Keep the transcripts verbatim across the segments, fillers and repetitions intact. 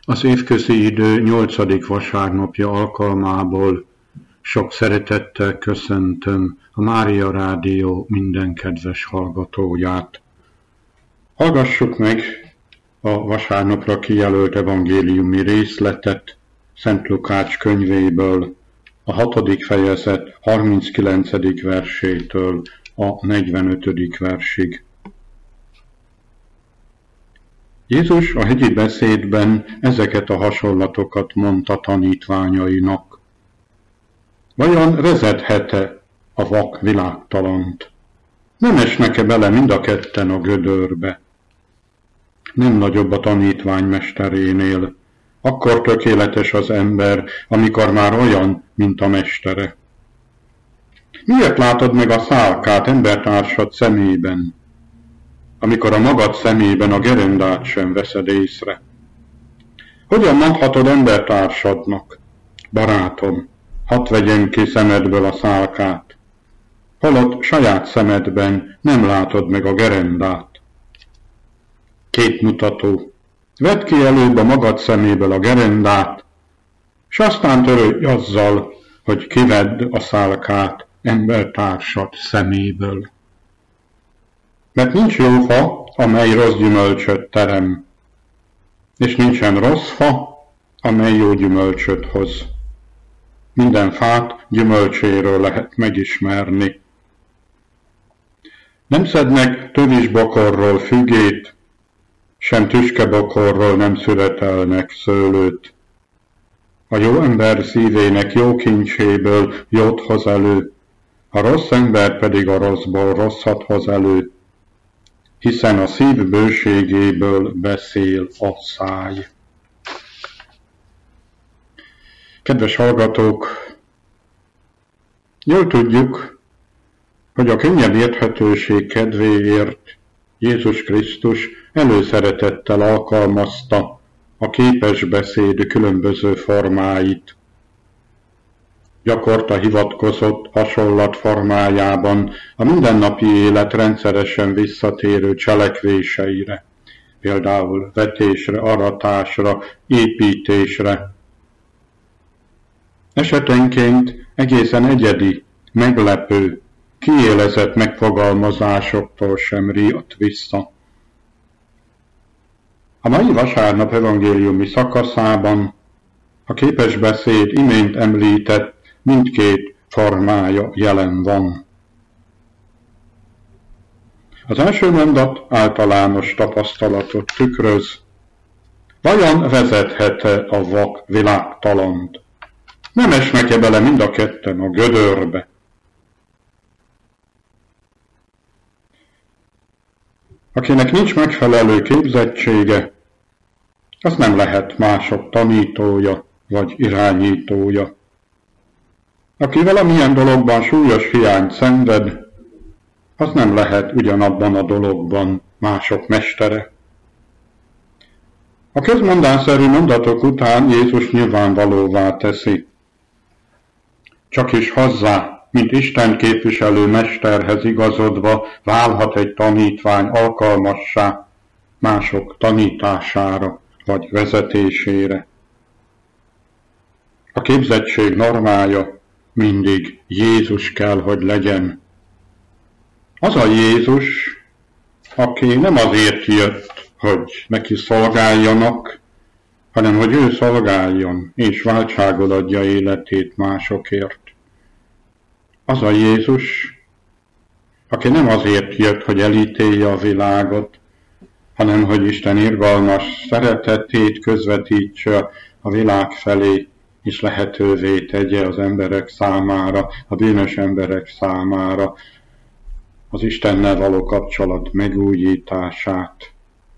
Az évközi idő nyolcadik vasárnapja alkalmából sok szeretettel köszöntöm a Mária Rádió minden kedves hallgatóját. Hallgassuk meg a vasárnapra kijelölt evangéliumi részletet Szent Lukács könyvéből, a hatodik fejezet harminckilencedik versétől a negyvenötödik versig. Jézus a hegyi beszédben ezeket a hasonlatokat mondta tanítványainak. Vajon vezethet-e a vak világtalant? Nem esnek-e bele mind a ketten a gödörbe? Nem nagyobb a tanítvány mesterénél. Akkor tökéletes az ember, amikor már olyan, mint a mestere. Miért látod meg a szálkát embertársad szemében, amikor a magad szemében a gerendát sem veszed észre? Hogyan mondhatod embertársadnak, barátom, hadd vegyem ki szemedből a szálkát, holott saját szemedben nem látod meg a gerendát? Képmutató. Vedd ki előbb a magad szeméből a gerendát, s aztán törődj azzal, hogy kivedd a szálkát embertársad szeméből. Mert nincs jó fa, amely rossz gyümölcsöt terem, és nincsen rossz fa, amely jó gyümölcsöt hoz. Minden fát gyümölcséről lehet megismerni. Nem szednek tövisbokorról fügét, sem tüskebokorról nem szüretelnek szőlőt. A jó ember szívének jó kincséből jót hoz elő, a rossz ember pedig a rosszból rosszat hoz elő, hiszen a szív bőségéből beszél a száj. Kedves hallgatók, jól tudjuk, hogy a könnyebb érthetőség kedvéért Jézus Krisztus előszeretettel alkalmazta a képes beszéd különböző formáit. Gyakorta hivatkozott hasonlat formájában a mindennapi élet rendszeresen visszatérő cselekvéseire, például vetésre, aratásra, építésre. Esetenként egészen egyedi, meglepő, kiélezett megfogalmazásoktól sem riadt vissza. A mai vasárnap evangéliumi szakaszában a képes beszéd imént említett mindkét formája jelen van. Az első mondat általános tapasztalatot tükröz. Vajon vezethet-e a vak világtalant? Nem esnek-e bele mind a ketten a gödörbe? Akinek nincs megfelelő képzettsége, az nem lehet mások tanítója vagy irányítója. Aki valamilyen dologban súlyos hiányt szenved, az nem lehet ugyanabban a dologban mások mestere. A közmondásszerű mondatok után Jézus nyilvánvalóvá teszi. Csak is hozzá, mint Isten képviselő mesterhez igazodva válhat egy tanítvány alkalmassá mások tanítására vagy vezetésére. A képzettség normája mindig Jézus kell, hogy legyen. Az a Jézus, aki nem azért jött, hogy neki szolgáljanak, hanem hogy ő szolgáljon és váltságot adja életét másokért. Az a Jézus, aki nem azért jött, hogy elítélje a világot, hanem hogy Isten irgalmas szeretetét közvetítse a világ felé, és lehetővé tegye az emberek számára, a bűnös emberek számára az Istennel való kapcsolat megújítását.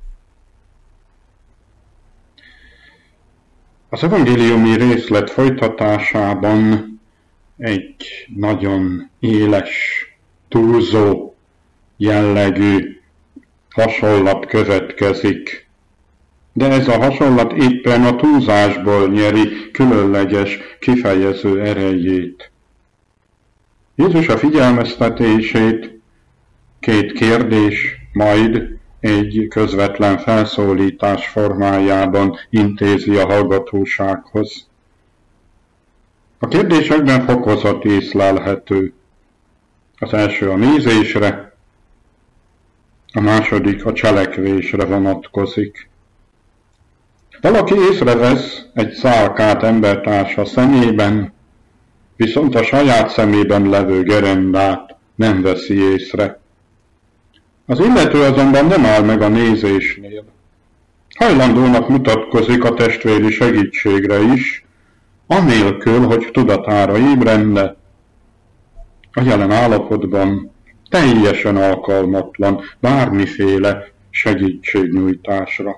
Az evangéliumi részlet folytatásában egy nagyon éles, túlzó jellegű hasonlat következik. De ez a hasonlat éppen a túlzásból nyeri különleges, kifejező erejét. Jézus a figyelmeztetését két kérdés, majd egy közvetlen felszólítás formájában intézi a hallgatósághoz. A kérdésekben fokozat észlelhető. Az első a nézésre, a második a cselekvésre vonatkozik. Valaki észrevesz egy szálkát embertársa szemében, viszont a saját szemében levő gerendát nem veszi észre. Az illető azonban nem áll meg a nézésnél. Hajlandónak mutatkozik a testvéri segítségre is, anélkül, hogy tudatára ébredne. A jelen állapotban teljesen alkalmatlan bármiféle segítségnyújtásra.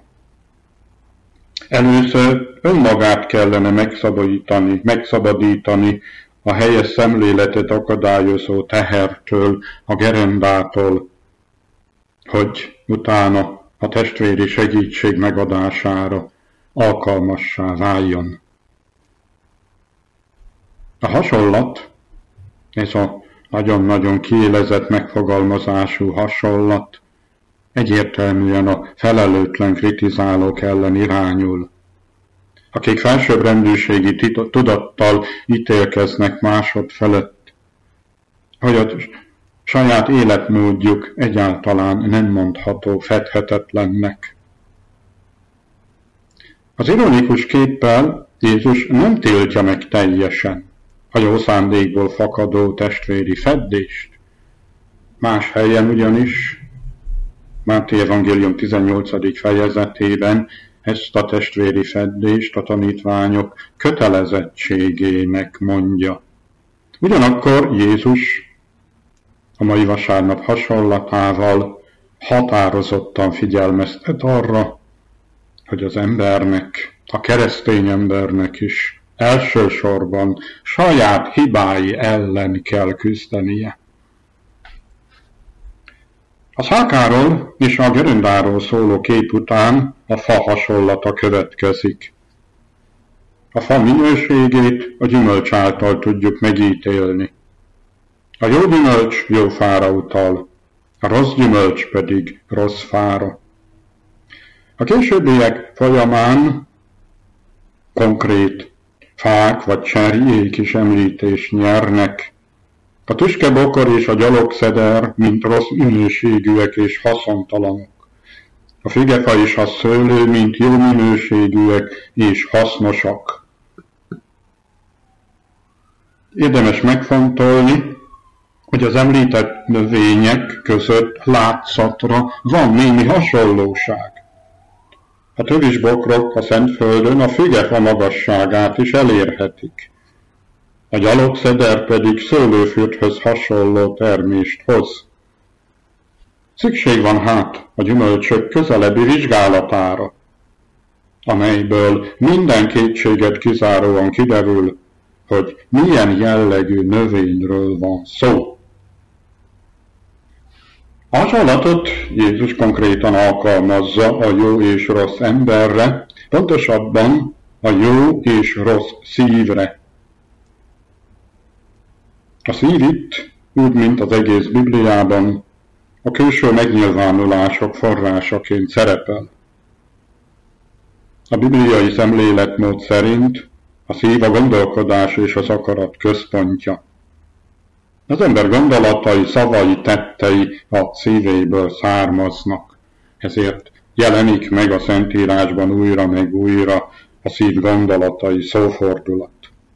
Először önmagát kellene megszabadítani, megszabadítani a helyes szemléletet akadályozó tehertől, a gerendától, hogy utána a testvéri segítség megadására alkalmassá váljon. A hasonlat, ez a nagyon-nagyon kiélezett megfogalmazású hasonlat, egyértelműen a felelőtlen kritizálók ellen irányul, akik felsőbbrendűségi tudattal ítélkeznek másod felett, hogy a saját életmódjuk egyáltalán nem mondható fedhetetlennek. Az ironikus képpel Jézus nem tiltja meg teljesen a jó szándékból fakadó testvéri feddést. Más helyen ugyanis Máté evangélium tizennyolcadik fejezetében ezt a testvéri feddést a tanítványok kötelezettségének mondja. Ugyanakkor Jézus a mai vasárnap hasonlatával határozottan figyelmeztet arra, hogy az embernek, a keresztény embernek is elsősorban saját hibái ellen kell küzdenie. A szálkáról és a gerendáról szóló kép után a fa hasonlata következik. A fa minőségét a gyümölcs által tudjuk megítélni. A jó gyümölcs jó fára utal, a rossz gyümölcs pedig rossz fára. A későbbiek folyamán konkrét fák vagy cserjék is említést nyernek. A tüskebokor és a gyalogszeder, mint rossz minőségűek és haszontalanok. A figefa és a szőlő, mint jó minőségűek és hasznosak. Érdemes megfontolni, hogy az említett növények között látszatra van némi hasonlóság. A tövisbokrok a Szentföldön a figefa magasságát is elérhetik. A gyalogszeder pedig szőlőfürthöz hasonló termést hoz. Szükség van hát a gyümölcsök közelebbi vizsgálatára, amelyből minden kétséget kizáróan kiderül, hogy milyen jellegű növényről van szó. A hasonlatot Jézus konkrétan alkalmazza a jó és rossz emberre, pontosabban a jó és rossz szívre. A szív itt, úgy mint az egész Bibliában, a külső megnyilvánulások forrásaként szerepel. A bibliai szemléletmód szerint a szív a gondolkodás és az akarat központja. Az ember gondolatai, szavai, tettei a szívéből származnak, ezért jelenik meg a Szentírásban újra meg újra a szív gondolatai szófordulat.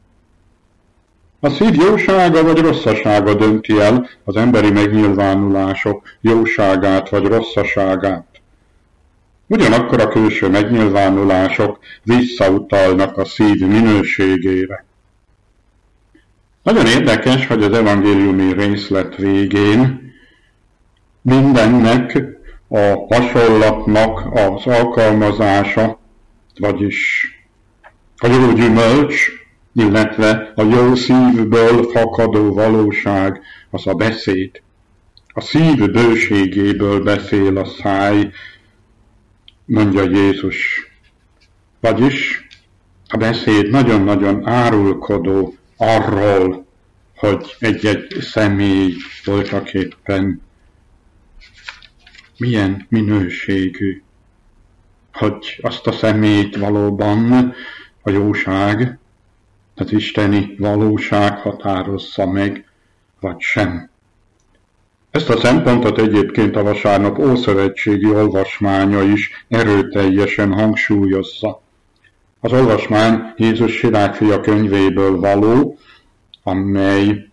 A szív jósága vagy rosszasága dönti el az emberi megnyilvánulások jóságát vagy rosszaságát. Ugyanakkor a külső megnyilvánulások visszautalnak a szív minőségére. Nagyon érdekes, hogy az evangéliumi részlet végén mindennek a hasonlatnak az alkalmazása, vagyis a jó gyümölcs, illetve a jó szívből fakadó valóság, az a beszéd. A szív bőségéből beszél a száj, mondja Jézus. Vagyis a beszéd nagyon-nagyon árulkodó arról, hogy egy-egy személy voltaképpen milyen minőségű, hogy azt a személyt valóban a jóság, az isteni valóság határozza meg, vagy sem. Ezt a szempontot egyébként a vasárnap ószövetségi olvasmánya is erőteljesen hangsúlyozza. Az olvasmány Jézus Sirályfia könyvéből való, amely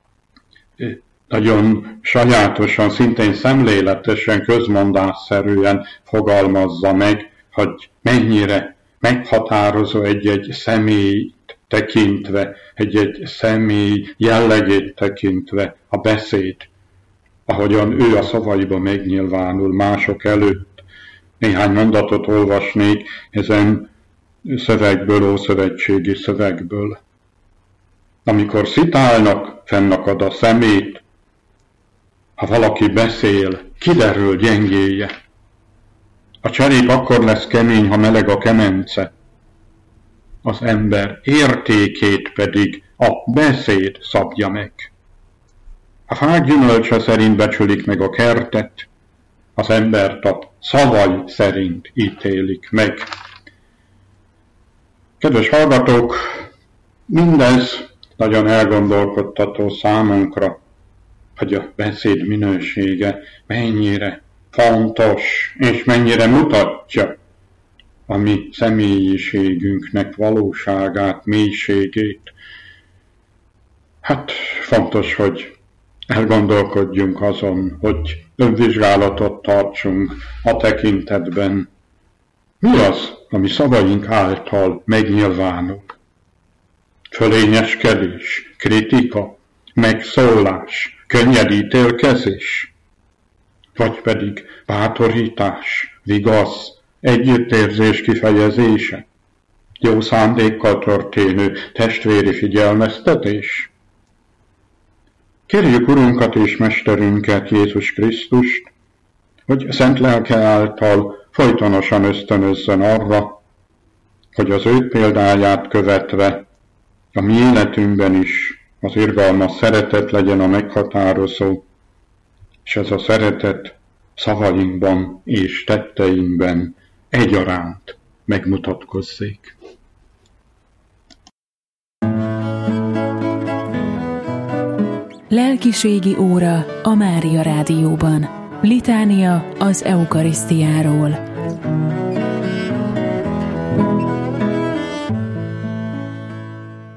nagyon sajátosan, szintén szemléletesen, közmondásszerűen fogalmazza meg, hogy mennyire meghatározó egy-egy személyt tekintve, egy-egy személy jellegét tekintve a beszéd, ahogyan ő a szavaiba megnyilvánul mások előtt. Néhány mondatot olvasnék ezen szövegből, ószövetségi szövegből. Amikor szitálnak, fennakad a szemét, ha valaki beszél, kiderül gyengéje. A cserép akkor lesz kemény, ha meleg a kemence. Az ember értékét pedig a beszéd szabja meg. A fák gyümölcse szerint becsülik meg a kertet, az embert a szavai szerint ítélik meg. Kedves hallgatók, mindez nagyon elgondolkodtató számunkra, hogy a beszéd minősége mennyire fontos, és mennyire mutatja a mi személyiségünknek valóságát, mélységét. Hát fontos, hogy elgondolkodjunk azon, hogy önvizsgálatot tartsunk a tekintetben. Mi az, ami szavaink által megnyilvánul? Fölényeskedés, kritika, megszólás, könnyed ítélkezés? Vagy pedig bátorítás, vigasz, együttérzés kifejezése, jó szándékkal történő testvéri figyelmeztetés? Kérjük Urunkat és Mesterünket, Jézus Krisztust, hogy szent lelke által folytonosan ösztönözzön arra, hogy az ő példáját követve a mi életünkben is az irgalmas szeretet legyen a meghatározó, és ez a szeretet szavainkban és tetteinkben egyaránt megmutatkozzék. Lelkiségi óra a Mária Rádióban. Litánia az eukarisztiáról.